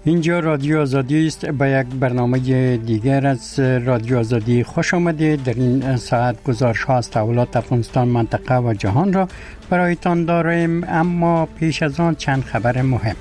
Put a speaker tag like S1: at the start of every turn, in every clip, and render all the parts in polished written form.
S1: اینجا رادیو آزادی است. به یک برنامه دیگر از رادیو آزادی خوش آمدید. در این ساعت گزارش‌ها از تحولات افغانستان، منطقه و جهان را برایتان داریم، اما پیش از آن چند خبر مهم.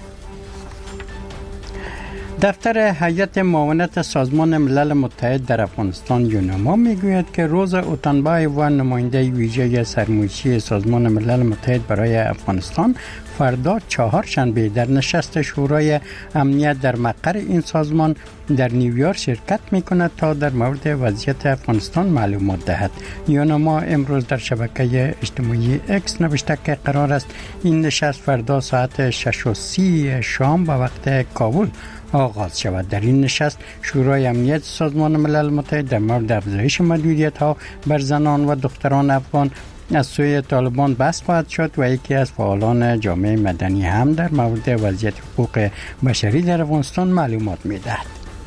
S1: دفتر هیئت معاونت سازمان ملل متحد در افغانستان یونما میگوید که روزا اوتانبای و نماینده ویژه سرمایه‌ای سازمان ملل متحد برای افغانستان فردا چهارشنبه در نشست شورای امنیت در مقر این سازمان در نیویورک شرکت میکند تا در مورد وضعیت افغانستان معلومات دهد. یونما امروز در شبکه اجتماعی اکس نوشته که قرار است این نشست فردا ساعت 6:30 شام به وقت کابل آغاز شود. در این نشست شورای امنیت سازمان ملل متحد در مورد افزایش محدودیت‌ها بر زنان و دختران افغان از سوی طالبان بحث خواهد شد و یکی از فعالان جامعه مدنی هم در مورد وضعیت حقوق بشری در افغانستان معلومات می‌دهد.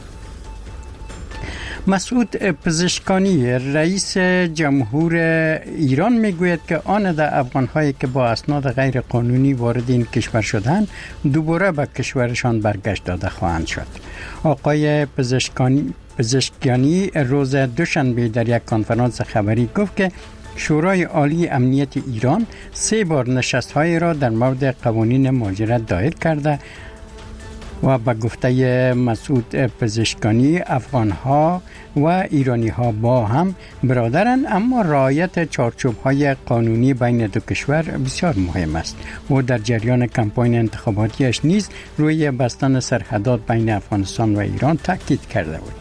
S1: مسعود پزشکانی رئیس جمهور ایران میگوید که آن ده افغان‌هایی که با اسناد غیر قانونی وارد این کشور شدند دوباره به کشورشان برگشت داده خواهند شد. آقای پزشکانی روز دوشنبه در یک کنفرانس خبری گفت که شورای عالی امنیت ایران 3 بار نشست‌های را در مورد قوانین مهاجرت دایر کرده و به گفته مسعود پزشکانی افغان‌ها و ایرانی‌ها با هم برادرند، اما رعایت چارچوب‌های قانونی بین دو کشور بسیار مهم است. او در جریان کمپاین انتخاباتیش نیز روی بستن سرحدات بین افغانستان و ایران تاکید کرده بود.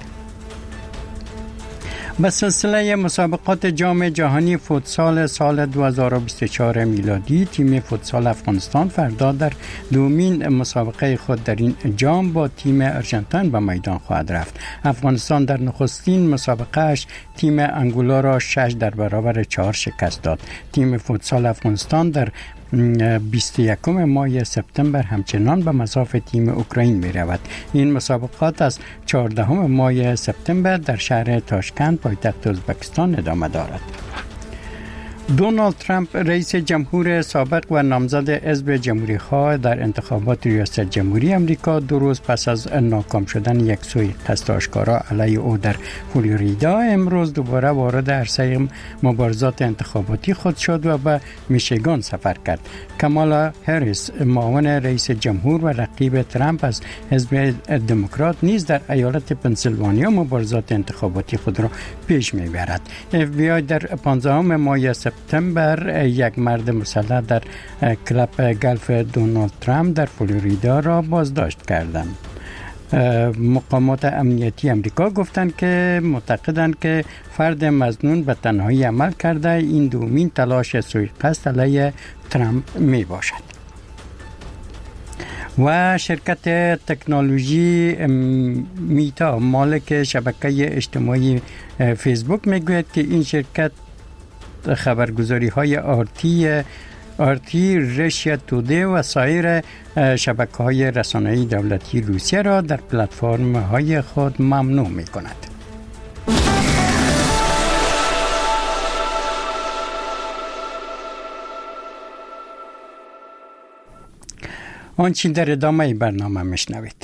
S1: به سلسله مسابقات جام جهانی فوتسال سال 2024 میلادی، تیم فوتسال افغانستان فردا در دومین مسابقه خود در این جام با تیم ارژانتین به میدان خواهد رفت. افغانستان در نخستین مسابقهش تیم انگولا را 6-4 شکست داد. تیم فوتسال افغانستان در 21 ماه سپتامبر همچنان به مصاف تیم اوکراین می رود. این مسابقات از 14 ماه سپتامبر در شهر تاشکند پایتخت ازبکستان ادامه دارد. دونالد ترامپ رئیس جمهور سابق و نامزد حزب جمهوری‌خواه در انتخابات ریاست جمهوری آمریکا 2 روز پس از ناکام شدن یک سوی قصد آشکارا علیه او در فلوریدا امروز دوباره وارد عرصه مبارزات انتخاباتی خود شد و به میشیگان سفر کرد. کامالا هریس معاون رئیس جمهور و رقیب ترامپ از حزب دموکرات نیز در ایالت پنسیلوانیا مبارزات انتخاباتی خود را پیش می‌برد. FBI در 15 ماه سپتامبر یک مرد مسلح در کلاب گلف دونالد ترامپ در فلوریدا را بازداشت کردند. مقامات امنیتی امریکا گفتند که معتقدند که فرد مظنون به تنهایی عمل کرده. این دومین تلاش سوءقصد علیه ترامپ می باشد. و شرکت تکنولوژی میتا مالک شبکه اجتماعی فیسبوک میگوید که این شرکت خبرگزاری های آرتی، رشیا توده و سایر شبکه های رسانه‌ای دولتی روسیه را در پلتفرم های خود ممنوع می کند. آنچه در ادامه برنامه میشنوید.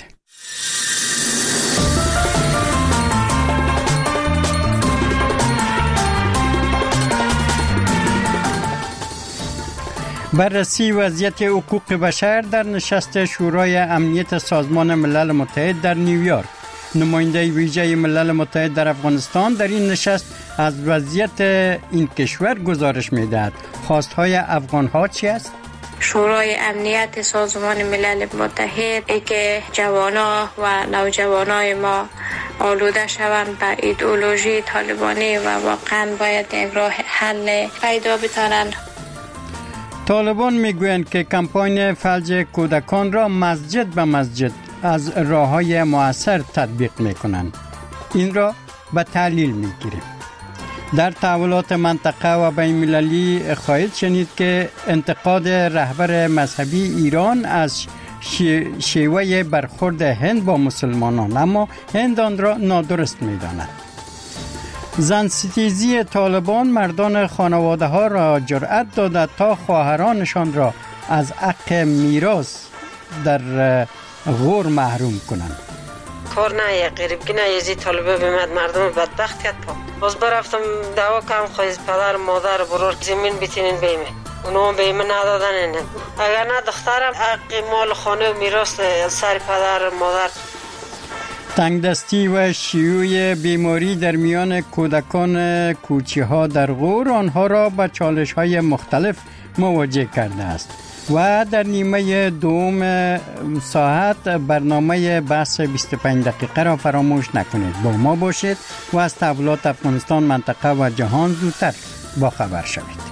S1: بررسی وضعیت حقوق بشر در نشست شورای امنیت سازمان ملل متحد در نیویورک. نماینده ویژه ملل متحد در افغانستان در این نشست از وضعیت این کشور گزارش می‌دهد. خواست‌های افغان‌ها چی است؟
S2: شورای امنیت سازمان ملل متحد ای که جوانا و نوجوانای ما آلوده شوند به ایدئولوژی طالبانی و واقعا باید راه حل پیدا بتانند.
S1: طالبان میگویند که کمپاین فلج کودکان را مسجد به مسجد از راه‌های مؤثر تطبیق میکنند. این را به تحلیل میگیریم. در تحولات منطقه و بین‌المللی خواهید شنید که انتقاد رهبر مذهبی ایران از شیوه برخورد هند با مسلمانان، اما هند آن را نادرست می‌داند. زن ستیزی طالبان مردان خانواده ها را جرأت داده تا خواهرانشان را از حق میراث در غور محروم کنند.
S3: کار نه یک غریبگی نه یزی طالبه بیمد مردم بدبخت کرد پا باز برفتم دعوا کم خواهید پدر مادر برور زمین بیتینین بیمه اونو بیمه ندادن اینه اگر نه دخترم حق مال خانه و میراث سر پدر مادر.
S1: تنگدستی و شیوع بیماری در میان کودکان کوچی ها در غور آنها را با چالش های مختلف مواجه کرده است. و در نیمه دوم ساعت برنامه بحث 25 دقیقه را فراموش نکنید. با ما باشید و از تحولات افغانستان، منطقه و جهان زودتر با خبر شوید.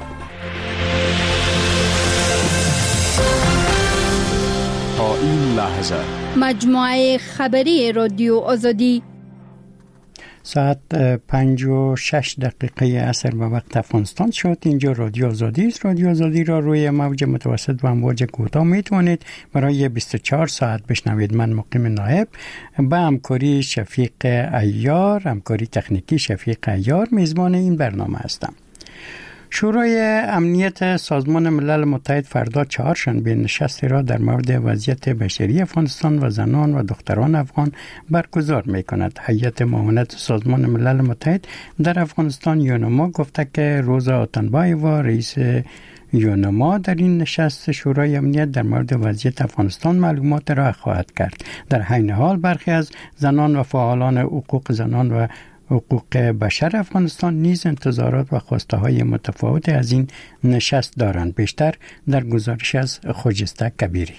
S4: تا این لحظه
S5: مجموعه خبری رادیو آزادی
S1: ساعت 5:06 عصر به وقت افغانستان شد. اینجا رادیو آزادی است. رادیو آزادی را روی موج متوسط و امواج کوتاه میتوانید برای 24 ساعت بشنوید. من مقیم نایب با همکاری شفیق عیار، همکاری تکنیکی شفیق عیار، میزبان این برنامه هستم. شورای امنیت سازمان ملل متحد فردا چهارشنبه نشستی را در مورد وضعیت بشری افغانستان و زنان و دختران افغان برگزار می کند. هیئت معاونت سازمان ملل متحد در افغانستان یونما گفته که روزا آتنبایو رئیس یونما در این نشست شورای امنیت در مورد وضعیت افغانستان معلومات را خواهد کرد. در حین حال برخی از زنان و فعالان حقوق زنان و حقوق بشر افغانستان نیز انتظارات و خواسته های متفاوت از این نشست دارند. بیشتر در گزارش از خجسته کبیری.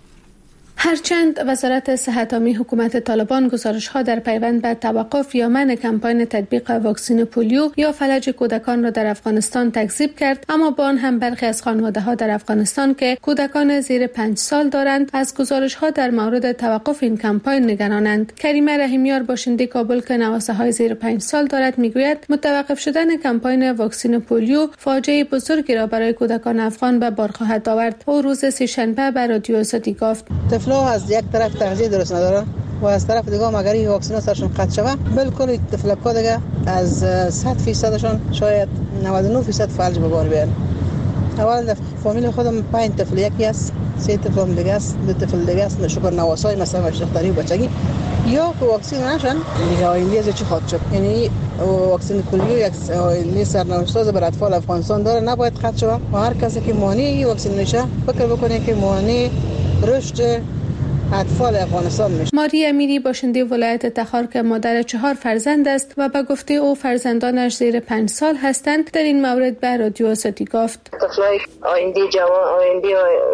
S6: هرچند وزارت صحت عامه حکومت طالبان گزارش‌ها در پیوند به توقف یا منع کمپاین تطبیق واکسن پولیو یا فلج کودکان را در افغانستان تکذیب کرد، اما با آن هم برخی از خانواده‌ها در افغانستان که کودکان زیر 5 سال دارند از گزارش‌ها در مورد توقف این کمپاین نگرانند. کریمه رحیمیار باشنده کابل که نواسه‌های زیر 5 سال دارد میگوید متوقف شدن کمپاین واکسن پولیو فاجعه بزرگی را برای کودکان افغان به بار خواهد آورد. او روز سه‌شنبه به رادیو آزادی گفت
S7: از یک طرف تغذیه درست ندارن و از طرف دیگه هم اگر این واکسن سرشون قطع شود بالکل طفلک‌ها دیگه از 100%شون شاید 99% فلج به بار بیارن. اول در فامیل خودم 5 طفل یکی است، 3 طفل دیگه است، 2 طفل دیگه است شکر نواسای مثلا دختری و بچگی یا که واکسن نشن دیگه آینده از چی خواهد شد. یعنی واکسن پولیو یک آینده سرنوشت‌ساز بر اطفال افغانستان داره، نباید قطع شود و هر کسی که مانع واکسن نشه فکر بکنه که مانع رشد اطفال افغانستان میشه.
S6: ماری امیری باشنده ولایت تخار که مادر 4 فرزند است و به گفته او فرزندانش زیر 5 سال هستند در این مورد به رادیو آزادی گفت
S3: طفلای آینده جوان آینده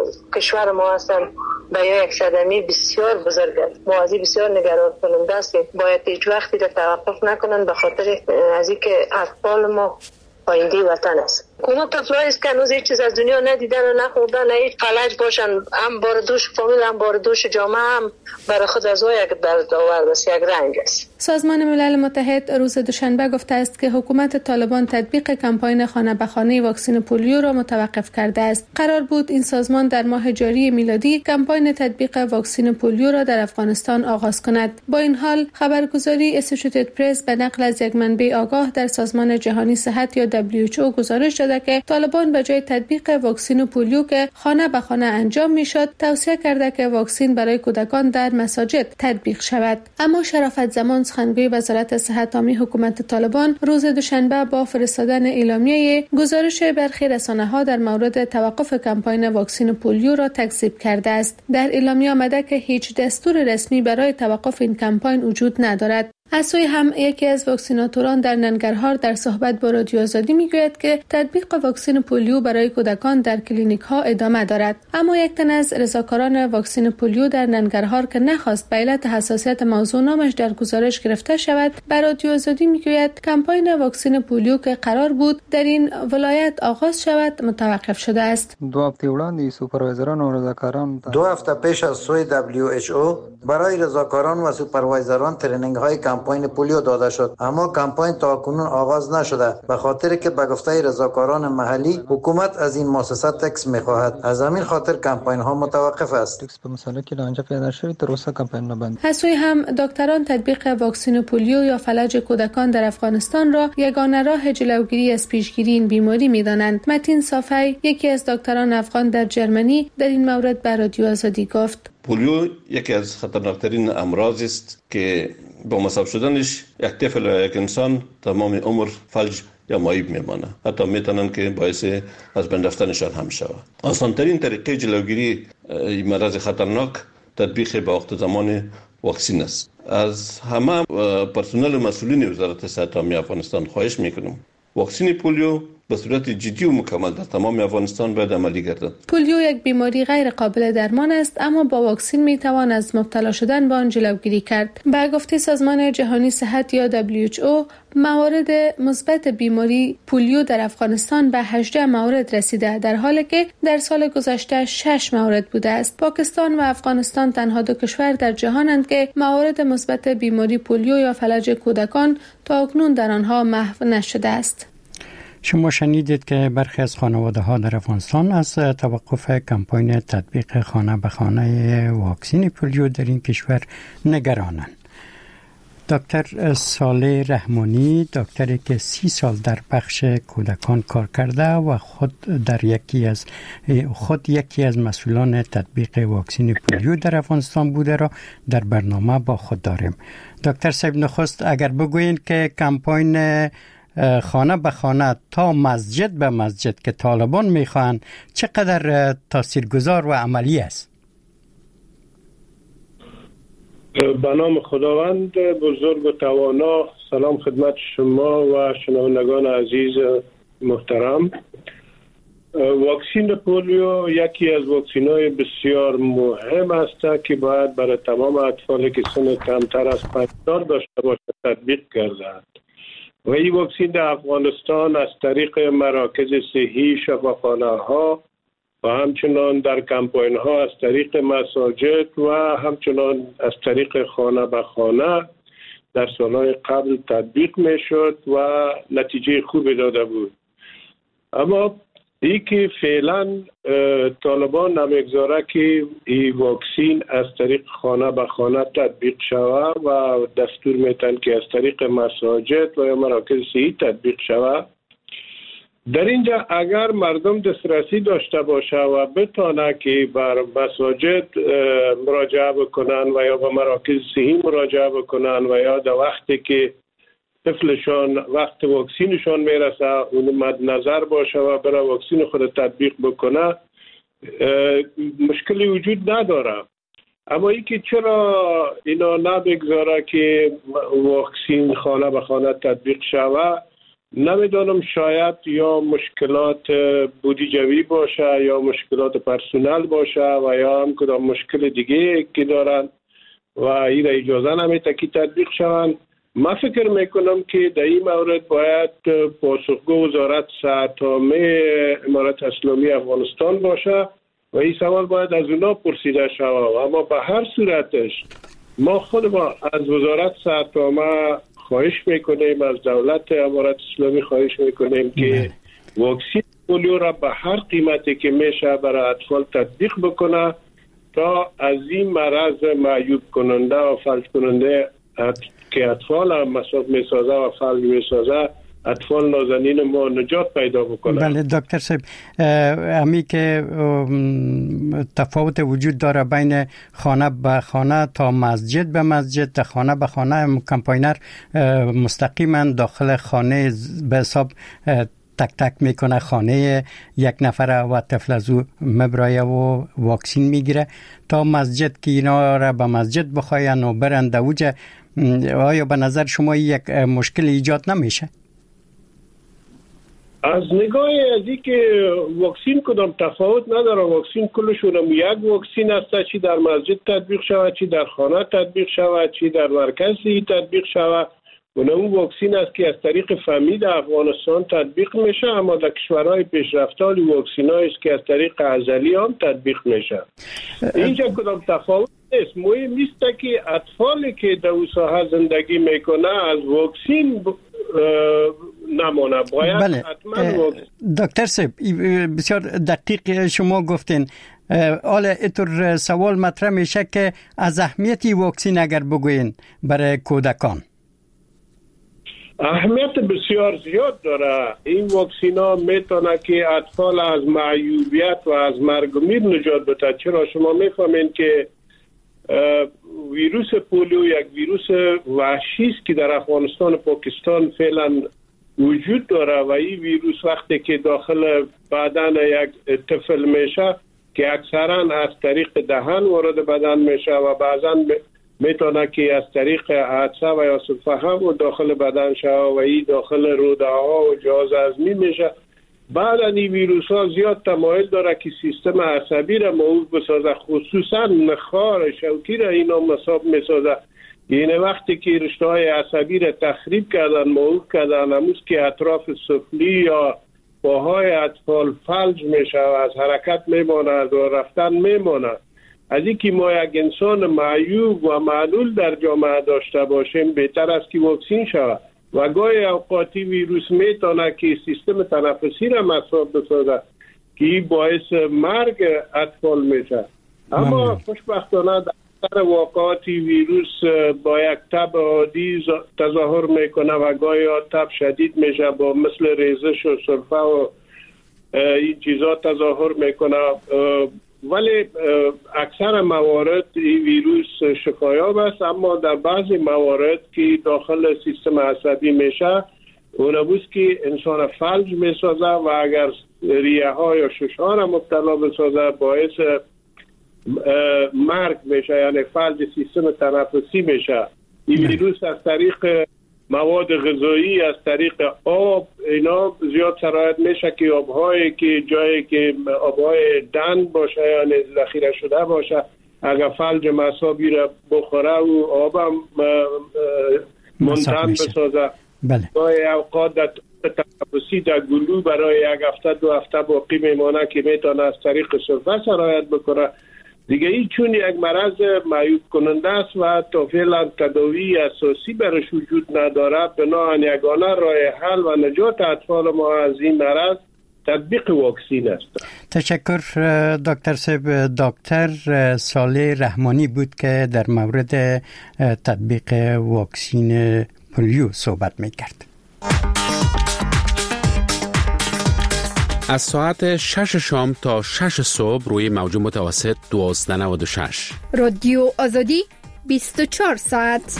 S3: کشور ما هستند و یک صدمه بسیار بزرگ است. موازی بسیار نگران کننده است. باید هیچ وقتی در توقف نکنند به خاطر از اینکه اطفال ما آینده وطن است. اونا طفلایی است که هنوز هیچ چیز از دنیا ندیدن و نخوردن، هیچ فلج باشن، هم بار دوش فامیل هم بار دوش جامعه هم برای خود از او یک دردآورد است، یک رنج است.
S6: سازمان ملل متحد روز دوشنبه گفته است که حکومت طالبان تطبیق کمپاین خانه به خانه واکسن پولیو را متوقف کرده است. قرار بود این سازمان در ماه جاری میلادی کمپاین تطبیق واکسن پولیو را در افغانستان آغاز کند. با این حال خبرگزاری اسوسییتد پرس به نقل از یک منبع آگاه در سازمان جهانی صحت یا WHO گزارش داده که طالبان به جای تطبیق واکسن پولیو که خانه به خانه انجام میشد توصیه کرده که واکسن برای کودکان در مساجد تطبیق شود. اما شرافت زمان سخنگوی وزارت صحت عامه حکومت طالبان روز دوشنبه با فرستادن اعلامیه گزارش برخی رسانه‌ها در مورد توقف کمپاین واکسن پولیو را تکذیب کرده است. در اعلامیه آمده که هیچ دستور رسمی برای توقف این کمپاین وجود ندارد. از سوی هم یکی از واکسیناتوران در ننگرهار در صحبت با رادیو آزادی میگوید که تطبیق واکسن پولیو برای کودکان در کلینیک ها ادامه دارد. اما یک تن از رضاکاران واکسن پولیو در ننگرهار که نخواست به علت حساسیت موضوع نامش در گزارش گرفته شود به رادیو آزادی میگوید کمپاین واکسن پولیو که قرار بود در این ولایت آغاز شود متوقف شده است.
S8: 2 هفته وړاندې سوپروایزران و رضاکاران
S9: 2 هفته پیش از سوی WHO برای رضاکاران و سوپروایزران ترینینگ های کمپاین پولیو داده شد، اما کمپاین تاکنون آغاز نشده به خاطر که به گفته رضاکاران محلی حکومت از این مؤسسات تکس می‌خواهد. از همین خاطر کمپاین ها متوقف است.
S8: تکس به مسئله که آنجا پیدا شد در وسط کمپاین نبند.
S6: از سوی هم دکتران تطبیق واکسن پولیو یا فلج کودکان در افغانستان را یگانه راه جلوگیری از پیشگیری این بیماری می‌دانند. متین صافی یکی از دکتران افغان در جرمنی در این مورد به رادیو آزادی گفت:
S10: پولیو یکی از خطرناکترین امراض است که با مصاب شدنش یک طفل یا یک انسان تمام عمر فلج یا معیب میمانه، حتی میتونن که باعث از بین رفتنشان هم شود. آسان‌ترین طریقه جلوگیری این مرض خطرناک تطبیق به وقت زمان واکسن است. از همه پرسنل مسئولین وزارت صحت عامه افغانستان خواهش میکنم واکسن پولیو به صورت جدی و مکمل در تمام افغانستان باید عملی گردد.
S6: پولیو یک بیماری غیر قابل درمان است، اما با واکسن می توان از مبتلا شدن به آن جلوگیری کرد. به گفته سازمان جهانی صحت یا WHO، موارد مثبت بیماری پولیو در افغانستان به 18 مورد رسیده، در حالی که در سال گذشته 6 مورد بوده است. پاکستان و افغانستان تنها دو کشور در جهانند که موارد مثبت بیماری پولیو یا فلج کودکان تا اکنون در آنها محو نشده است.
S1: شما شنیدید که برخی از خانواده ها در افغانستان از توقف کمپاین تطبیق خانه به خانه واکسن پولیو در این کشور نگرانند. دکتر صالح رحمانی، دکتری که 30 سال در بخش کودکان کار کرده و خود یکی از مسئولان تطبیق واکسن پولیو در افغانستان بوده را در برنامه با خود داریم. دکتر صاحب، نخست اگر بگویین که کمپاین خانه به خانه تا مسجد به مسجد که طالبان میخوان چقدر تاثیرگذار و عملی است؟
S11: به نام خداوند بزرگ و توانا، سلام خدمت شما و شنوندگان عزیز محترم. واکسن پولیو یکی از واکسن‌های بسیار مهم است که باید برای تمام اطفالی که سن کمتر از 5 سال داشته باشد تطبیق گردد. و این واکسن در افغانستان از طریق مراکز صحی، شفاخانه‌ها و همچنان در کمپاین ها از طریق مساجد و همچنان از طریق خانه به خانه در سالهای قبل تطبیق می شد و نتیجه خوبی داده بود. اما ای که فعلا طالبان نمیگذاره که این واکسن از طریق خانه به خانه تطبیق شود و دستور میتن که از طریق مساجد و یا مراکز صحی تطبیق شود. در اینجا اگر مردم دسترسی داشته باشه و بتانه که بر مساجد مراجعه بکنن و یا به مراکز صحی مراجعه بکنن و یا در وقتی که طفلشان وقت واکسینشان میرسه اون مد نظر باشه و برای واکسین خود تطبیق بکنه، مشکلی وجود نداره. اما ای که چرا اینا نبگذاره که واکسین خانه به خانه تطبیق شود، نمیدانم. شاید یا مشکلات بودجوی باشه یا مشکلات پرسنل باشه و یا هم کدام مشکل دیگه که دارن و این را اجازه نمیده که تطبیق شوند. من فکر میکنم که در این مورد باید پاسخگو وزارت صحت عامه امارت اسلامی افغانستان باشه و این سوال باید از اونا پرسیده شود. اما به هر صورتش ما خود از وزارت صحت عامه خواهش میکنیم، از دولت امارت اسلامی خواهش میکنیم که واکسن پولیو را به هر قیمتی که میشه برای اطفال تطبیق بکنه تا از این مرض معیوب کننده و فلج کننده که اطفال هم مصاب میسازه و فلج میسازه، اطفال نازنین ما نجات پیدا بکنه.
S1: بله دکتر صاحب، امی که تفاوت وجود داره بین خانه به خانه تا مسجد به مسجد، تا خانه به خانه کمپاینر مستقیما داخل خانه به حساب تک تک میکنه خانه یک نفره و طفل از او مبرایه و واکسین میگیره، تا مسجد که اینا را به مسجد بخواین و برند اوجه. آیا به نظر شما یک مشکل ایجاد نمیشه؟
S11: از نگاه از این که واکسین کدام تفاوت نداره، واکسین کلشون هم یک واکسین است، چی در مسجد تطبیق شود، چی در خانه تطبیق شود، چی در مرکزی تطبیق شود. اون واکسین است که از طریق فمی در افغانستان تطبیق میشه، اما در کشورهای پیشرفته واکسین است که از طریق عضلی هم تطبیق میشه. اینجا کدام تفاوت نیست. مهم است که اطفالی که در اون ساحه زندگی میکنه از واکسین نمونه. باید حتما واکسین.
S1: دکتر صاحب بسیار دقیق شما گفتین. حالا اینطور سوال مطرح میشه که از اهمیتی واکسین اگر بگوین برای کودکان.
S11: اهمیت بسیار زیاد داره. این واکسین ها میتونه که اطفال از معیوبیت و از مرگ و میر نجات بده. چرا شما میفهمین که ویروس پولیو یک ویروس وحشی است که در افغانستان و پاکستان فعلا وجود داره و این ویروس وقتی که داخل بدن یک طفل میشه که اکثرا از طریق دهن وارد بدن میشه و بعضا میتونه که از طریق عطسه و یا سلفهم و داخل بدن شه و این داخل روده ها و جهاز هضمی میشه. بعد این ویروس ها زیاد تمایل داره که سیستم عصبی را موقوف بسازه، خصوصا نخاع شوکی را اینا مصاب میسازه. یعنی وقتی که رشته های عصبی را تخریب کردن، موقوف کردن، هموز که اطراف سفلی یا پاهای اطفال فلج میشه و از حرکت میمانه و رفتن میمانه. از اینکه ما یک انسان معیوب و معلول در جامعه داشته باشیم بهتر است که واکسین شود و گاهی اوقاتی ویروس میتونه که سیستم تنفسی را مصاب بسازه که باعث مرگ اطفال میشه. اما خوشبختانه در واقعاتی ویروس با یک تب عادی تظاهر میکنه و گاهی تب شدید میشه با مثل ریزش و سرفه و این چیزا تظاهر میکنه. ولی اکثر موارد این ویروس شفایاب است، اما در بعضی موارد که داخل سیستم عصبی میشه اون بود که انسان فلج میسازه و اگر ریه ها یا شش ها را مبتلا بسازه باعث مرگ میشه، یعنی فلج سیستم تنفسی میشه. این ویروس از طریق مواد غذایی، از طریق آب اینا زیاد سرایت میشه که آبهایی که جایی که آبهای دند باشه یعنی ذخیره شده باشه اگر فلج مصابی را بخوره و آبم منتن بسازه. گاهی اوقات در تنفسی در گلو برای یک هفته دو هفته باقی میمانه که میتونه از طریق سرفه سرایت بکنه. دیگه این چون یک مرض معیوب کننده است و تا فعلا تداوی اساسی برش وجود نداره، بنابراین یگانه راه حل و نجات اطفال ما از این مرض تطبیق واکسین است.
S1: تشکر دکتر صاحب. دکتر صالح رحمانی بود که در مورد تطبیق واکسین پولیو صحبت میکرد.
S12: از ساعت 6 شام تا 6 صبح روی موج متوسط 1296
S5: رادیو آزادی 24 ساعت.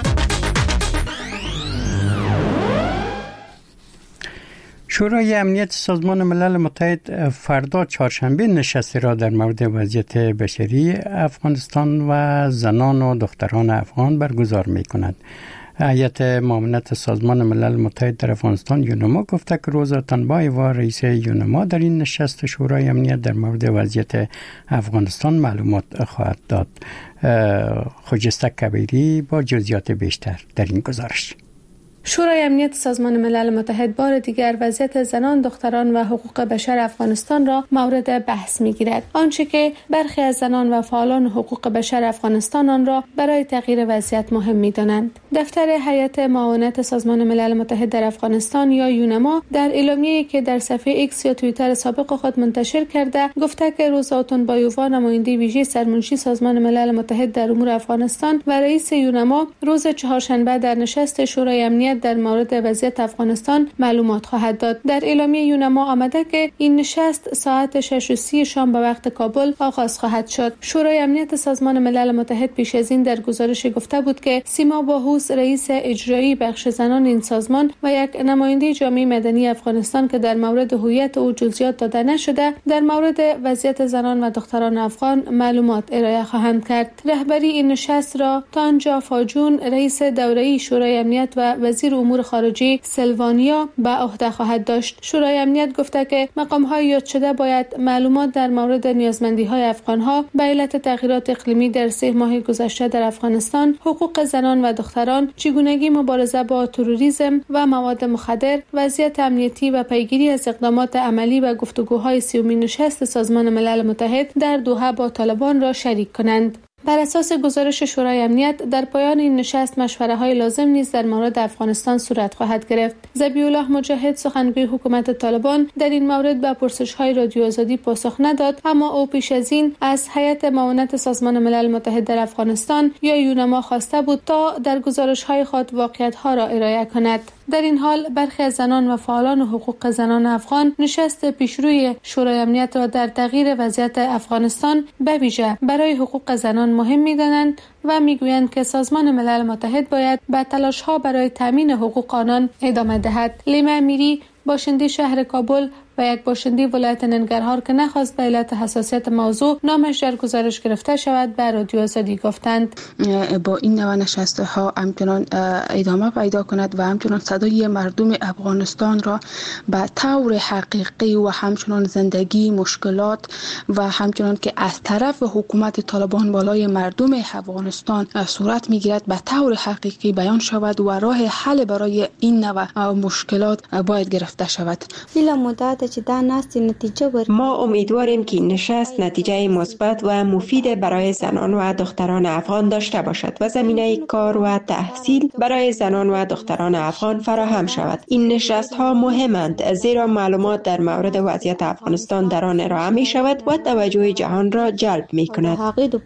S1: شورای امنیت سازمان ملل متحد فردا چهارشنبه نشستی را در مورد وضعیت بشری افغانستان و زنان و دختران افغان برگزار می‌کند. هیئت معاونت سازمان ملل متحد در افغانستان یونما گفته که روزا تنبایوا رئیس یونما در این نشست شورای امنیت در مورد وضعیت افغانستان معلومات خواهد داد. خجسته کبیری با جزئیات بیشتر در این گزارش.
S6: شورای امنیت سازمان ملل متحد بار دیگر وضعیت زنان، دختران و حقوق بشر افغانستان را مورد بحث می‌گیرد. آنچه که برخی از زنان و فعالان حقوق بشر افغانستان آن را برای تغییر وضعیت مهم می‌دانند. دفتر هیئت معاونت سازمان ملل متحد در افغانستان یا یونما در اعلامیه‌ای که در صفحه ایکس یا توییتر سابق خود منتشر کرده گفته که روزا تنبایوا نماینده ویژه سرمنشی سازمان ملل متحد در امور افغانستان و رئیس یونما روز چهارشنبه در نشست شورای امنیت در مورد وضعیت افغانستان معلومات خواهد داد. در اعلامیه یونما آمده که این نشست ساعت 6:30 شام به وقت کابل آغاز خواهد شد. شورای امنیت سازمان ملل متحد پیش از این در گزارش گفته بود که سیما باهوس رئیس اجرایی بخش زنان این سازمان و یک نماینده جامعه مدنی افغانستان که در مورد هویت او جزئیات داده نشده در مورد وضعیت زنان و دختران افغان معلومات ارائه خواهند کرد. رهبری این نشست را تانجا فاجون رئیس دوره‌ای شورای امنیت و وزیر امور خارجه سلوانیا به عهده خواهد داشت. شورای امنیت گفته که مقام‌های یاد شده باید معلومات در مورد نیازمندی‌های افغان‌ها به علت تغییرات اقلیمی در 3 ماه گذشته در افغانستان، حقوق زنان و دختران، چگونگی مبارزه با تروریسم و مواد مخدر، وضعیت امنیتی و پیگیری از اقدامات عملی و گفتگوهای 30مین نشست سازمان ملل متحد در دوحه با طالبان را شریک کنند. بر اساس گزارش شورای امنیت در پایان این نشست مشوره‌های لازم نیز در مورد افغانستان صورت خواهد گرفت. ذبیح الله مجاهد سخنگوی حکومت طالبان در این مورد به پرسش‌های رادیو آزادی پاسخ نداد، اما او پیش از این از هیئت معاونت سازمان ملل متحد در افغانستان یا یونما خواسته بود تا در گزارش‌های خود واقعیت‌ها را ارائه کند. در این حال برخی از زنان و فعالان حقوق زنان افغان نشست پیشروی شورای امنیت را در تغییر وضعیت افغانستان به ویژه برای حقوق زنان مهم می‌دانند و میگویند که سازمان ملل متحد باید به تلاش‌ها برای تامین حقوق آنان ادامه دهد. لیما امیری باشنده شهر کابل و یک باشنده ولایت ننگرهار که نخواست به علت حساسیت موضوع نامش در گزارش گرفته شود به رادیو آزادی گفتند
S13: با این نوع نشست‌ها همچنان ادامه پیدا کند و همچنان صدای مردم افغانستان را به طور حقیقی و همچنان زندگی مشکلات و همچنان که از طرف حکومت طالبان بالای مردم افغانستان صورت میگیرد به طور حقیقی بیان شود و راه حل برای این نوع مشکلات باید گرفته شود.
S14: ما امیدواریم که این نشست نتیجه مثبت و مفید برای زنان و دختران افغان داشته باشد و زمینه کار و تحصیل برای زنان و دختران افغان فراهم شود. این نشست ها مهمند زیرا معلومات در مورد وضعیت افغانستان در آن ارائه می شود و توجه جهان را جلب می کند.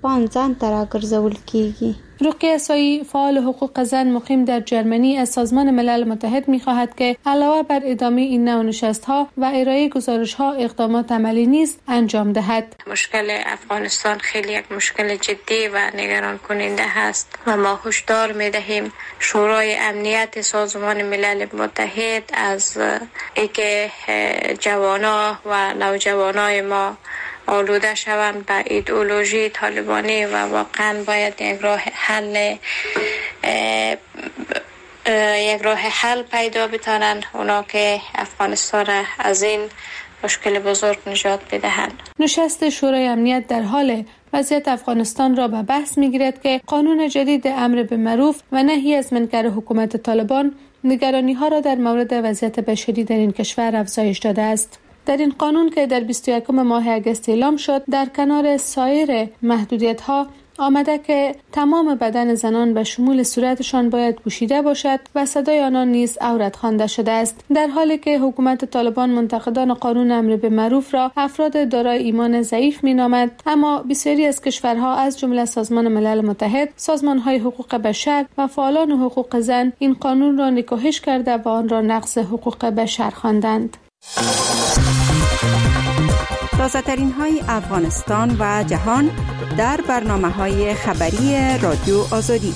S6: رقیه سایی فعال حقوق زن مقیم در جرمنی از سازمان ملل متحد می‌خواهد که علاوه بر ادامه این نوع نشست‌ها و ارائه گزارش‌ها اقدامات عملی نیز انجام دهد.
S2: مشکل افغانستان خیلی یک مشکل جدی و نگران کننده است و ما هشدار می‌دهیم شورای امنیت سازمان ملل متحد از اینکه جوانان و نوجوانای ما آلوده شوند به ایدئولوژی طالبانی و واقعا باید یک راه حل پیدا بتانند اونا که افغانستان از این مشکل بزرگ نجات بدهند.
S6: نشست شورای امنیت در حال وضعیت افغانستان را به بحث می‌گیرد که قانون جدید امر بالمعروف و نهی از منکر حکومت طالبان نگرانی‌ها را در مورد وضعیت بشری در این کشور افزایش داده است. در این قانون که در 21 ماه اگست اعلام شد، در کنار سایر محدودیت‌ها آمده که تمام بدن زنان به شمول صورتشان باید پوشیده باشد و صدای آنان نیز عورت خوانده شده است، در حالی که حکومت طالبان منتقدان قانون امر بالمعروف را افراد دارای ایمان ضعیف می‌نامد، اما بسیاری از کشورها از جمله سازمان ملل متحد، سازمان‌های حقوق بشر و فعالان حقوق زن این قانون را نکوهش کرده و آن را نقض حقوق بشر خواندند.
S15: تازه‌ترین های افغانستان و جهان در برنامه‌های خبری رادیو آزادی.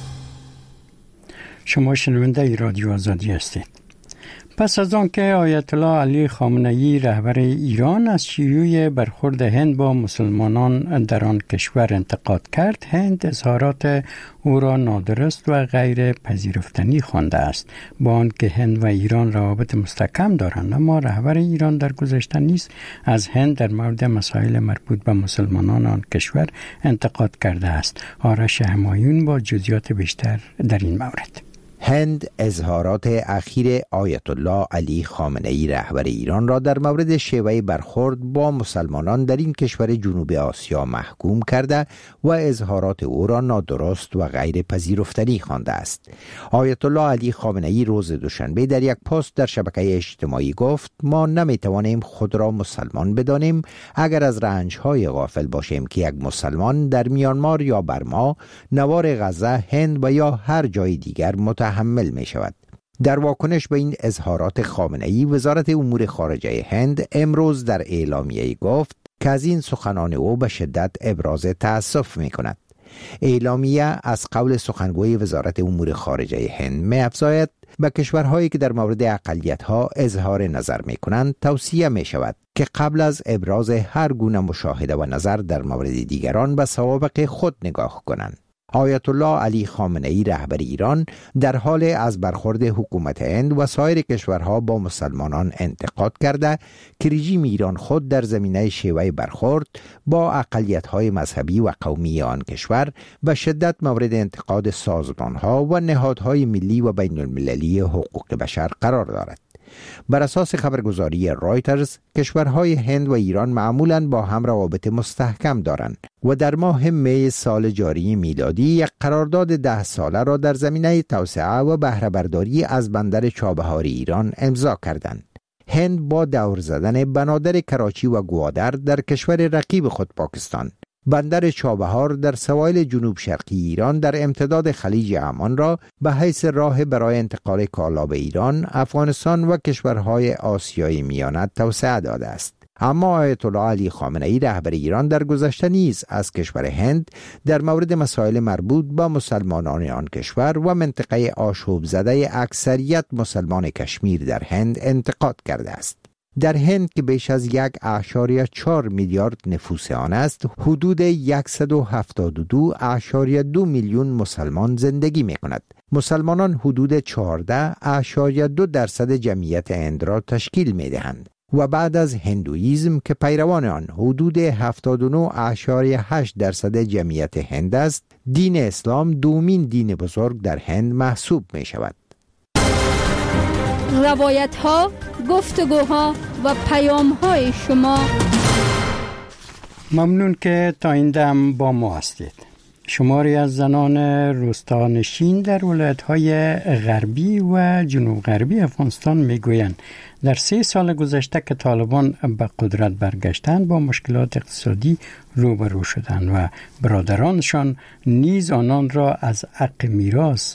S1: شما شنونده رادیو آزادی هستید. پس از آن که آیت الله علی خامنه‌ای رهبر ایران از شیوع برخورد هند با مسلمانان در آن کشور انتقاد کرد، هند اظهارات او را نادرست و غیر پذیرفتنی خوانده است. با آنکه هند و ایران روابط مستحکم دارند، اما رهبر ایران در گذشته نیز از هند در مورد مسائل مربوط به مسلمانان آن کشور انتقاد کرده است. آرش همایون با جزئیات بیشتر در این مورد.
S16: هند اظهارات اخیر آیت الله علی خامنه‌ای رهبر ایران را در مورد شیوه برخورد با مسلمانان در این کشور جنوب آسیا محکوم کرده و اظهارات او را نادرست و غیر پذیرفتنی خوانده است. آیت الله علی خامنه‌ای روز دوشنبه در یک پست در شبکه اجتماعی گفت: ما نمیتوانیم خود را مسلمان بدانیم اگر از رنج‌های غافل باشیم که یک مسلمان در میانمار یا برما، نوار غزه، هند و یا هر جای دیگر متحمل می شود. در واکنش به این اظهارات خامنه‌ای، وزارت امور خارجه هند امروز در اعلامیه‌ای گفت که از این سخنان او به شدت ابراز تأسف می کند. اعلامیه از قول سخنگوی وزارت امور خارجه هند می افزاید به کشورهایی که در مورد اقلیت‌ها اظهار نظر می کنند توصیه می شود که قبل از ابراز هر گونه مشاهده و نظر در مورد دیگران به سوابق خود نگاه کنند. آیت الله علی خامنه‌ای رهبر ایران در حال از برخورد حکومت هند و سایر کشورها با مسلمانان انتقاد کرده که رژیم ایران خود در زمینه شیوه برخورد با اقلیت‌های مذهبی و قومی آن کشور به شدت مورد انتقاد سازمان‌ها و نهادهای ملی و بین المللی حقوق بشر قرار دارد. بر اساس خبرگزاری رایترز، کشورهای هند و ایران معمولاً با هم روابط مستحکم دارند و در ماه می سال جاری میلادی یک قرارداد 10 ساله را در زمینه توسعه و بهره برداری از بندر چابهار ایران امضا کردند. هند با دور زدن بنادر کراچی و گوادر در کشور رقیب خود پاکستان، بندر چابهار در سواحل جنوب شرقی ایران در امتداد خلیج عمان را به حیث راه برای انتقال کالا به ایران، افغانستان و کشورهای آسیای میانه توسعه داده است. اما آیت الله علی خامنه ای رهبر ایران در گذشته نیز از کشور هند در مورد مسائل مربوط به مسلمانان آن کشور و منطقه آشوب زده اکثریت مسلمان کشمیر در هند انتقاد کرده است. در هند که بیش از 1.4 میلیارد نفوس آن است، حدود 172.2 میلیون مسلمان زندگی می کند. مسلمانان حدود 14.2% جمعیت هند را تشکیل می دهند و بعد از هندویزم که پیروان آن حدود 79.8% جمعیت هند است، دین اسلام دومین دین بزرگ در هند محسوب می شود.
S5: روایت ها، گفتگوها و پیام های شما.
S1: ممنون که تا این دم با ما هستید. شماری از زنان روستانشین در ولایت‌های غربی و جنوب غربی افغانستان میگویند در 3 سال گذشته که طالبان به قدرت برگشتند با مشکلات اقتصادی روبرو شدند و برادرانشان نیز آنان را از حق میراث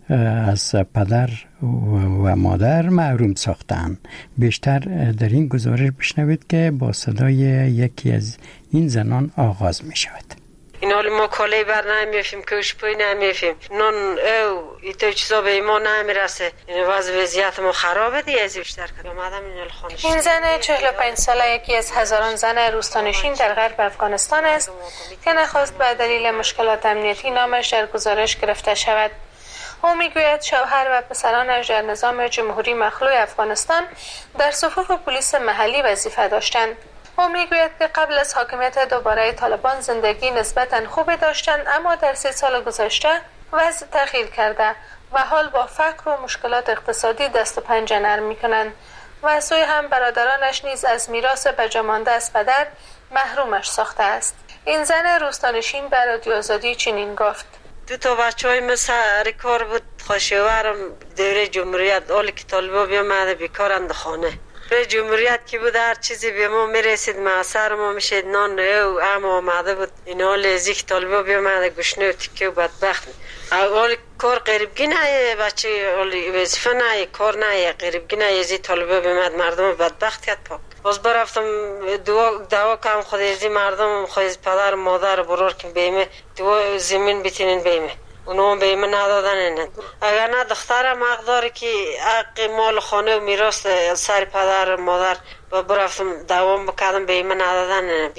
S1: از پدر و مادر محروم ساختند. بیشتر در این گزارش بشنوید که با صدای یکی از این زنان آغاز می شود.
S17: این حال ما کالی بر نمیفیم، کوشپوی نمیفیم، نون او ایتو چیزا به ما نمیرسه. این وضعیت ما خرابه دیگه. از بیشتر که اومدم این خانش.
S6: این زن 45 ساله یکی از هزاران زن روستانشین در غرب افغانستان است که نخواست به دلیل مشکلات امنیتی نامش در گزارش گرفته شود. او میگوید شوهر و پسرانش در نظام جمهوری مخلوع افغانستان در صفوف پلیس محلی وظیفه داشتند. او میگوید که قبل از حاکمیت دوباره طالبان زندگی نسبتاً خوبی داشتند، اما در 3 سال گذشته وضع تغییر کرده و حال با فقر و مشکلات اقتصادی دست و پنجه نرم میکنند و از سوی هم برادرانش نیز از میراث بجامانده از پدر محرومش ساخته است. این زن روستانشین به رادیو آزادی چنین گفت:
S17: 2 بچه‌های من سر کار بود، خواهشاورم دوره جمهوریت حالی که طالبا بیامده بیکارند خانه. دوره جمهوریت که بود هر چیزی به ما میرسید، معصر ما میشد، نان او اما آمده بود. این حال از یک طالبا بیامده گشنه و تکه و بدبخت. حالی کار غریبگی نه، بچه حالی وظیفه نه، کار نه، غریبگی نه، از این طالبا بیامد مردم بدبخت کرد. پاک باز برفتم دعوا کردم خود از این مردم، خود از پدر و مادر برار که بیمه دو زمین بتینین بیمه، اونا هم بیمه ندادن. اگر نه دخترم حق داره که حق مال خانه و میراث سر پدر و مادر و برفتم دعوا بکردم بیمه ندادن.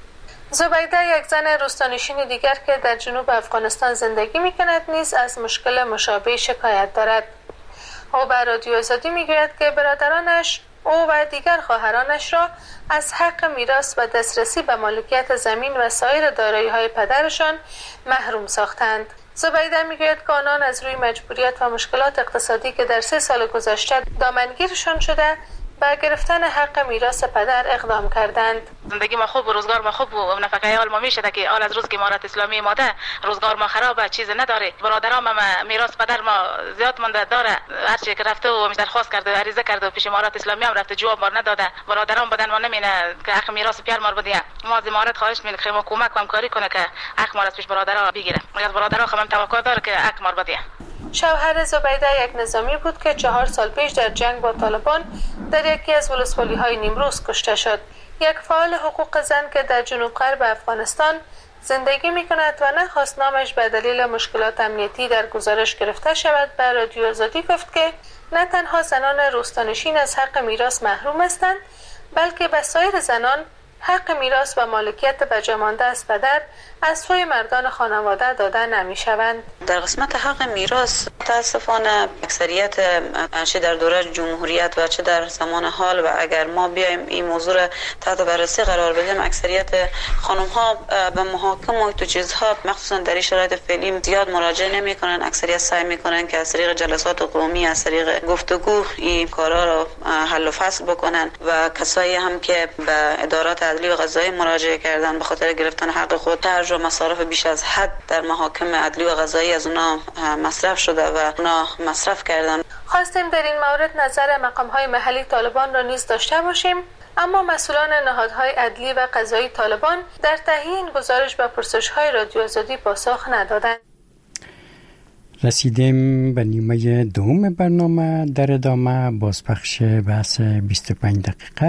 S6: زبیده یک زن روستانشین دیگر که در جنوب افغانستان زندگی میکند نیز از مشکل مشابه شکایت دارد. او به رادیو آزادی میگوید که برادرانش او و دیگر خواهرانش را از حق میراث و دسترسی به مالکیت زمین و سایر دارایی‌های پدرشان محروم ساختند. زبیده میگوید که آنان از روی مجبوریت و مشکلات اقتصادی که در 3 سال گذشته دامنگیرشان شده به گرفتن حق میراث پدر اقدام کردند.
S18: زندگی ما خوب و روزگار ما خوب و نفقه حال ما میشه که حال از روز که امارت اسلامی ماده روزگار ما خرابه، چیز نداره. برادرام ما میراث پدر ما زیاد مونده داره، هر چی که رفته و درخواست کرده و عریضه کرده و پیش امارت اسلامی هم رفته جواب ما نداده. برادرام بدن ما نمینه که حق میراث پیر ما بدیه. ما از امارت خواهش میکنیم که حکومت همکاری کنه که حق ما از پیش برادرها بگیره. از برادرها هم توقع داره که حق ما بدیه.
S6: شوهر زبیده یک نظامی بود که 4 سال پیش در جنگ با طالبان در یکی از ولسوالی‌های نیمروز کشته شد. یک فعال حقوق زن که در جنوب غرب افغانستان زندگی می‌کند و نخواست نامش به دلیل مشکلات امنیتی در گزارش گرفته شود، به رادیو آزادی گفت که نه تنها زنان روستانشین از حق میراث محروم هستند، بلکه به سایر زنان حق میراث و مالکیت بجامانده از پدر از سوی مردان خانواده داده نمی‌شوند.
S19: در قسمت حق میراث متاسفانه اکثریت چه در دوره جمهوریت و چه در زمان حال و اگر ما بیایم این موضوع را تحت بررسی قرار بدیم، اکثریت خانم ها به محاکم و تو چیزها مخصوصا در شرایط فعلی زیاد مراجعه نمی‌کنن. اکثریت سعی می‌کنن که از طریق جلسات قومی، از طریق گفتگو این کارا را حل و فصل بکنن و کسایی هم که به ادارات عدلی و قضایی مراجعه کردن به خاطر گرفتن حق خود، خرج و مصارف بیش از حد در محاکم عدلی و قضایی از اونا مصرف شده و اونا مصرف کردن.
S6: خواستیم در این مورد نظر مقام‌های محلی طالبان را نیز داشته باشیم، اما مسئولان نهادهای عدلی و قضایی طالبان در تهیه گزارش به پرسش‌های رادیو آزادی پاسخ ندادند.
S1: رسیدیم به نیمه دوم برنامه. در ادامه بازپخش بحث 25 دقیقه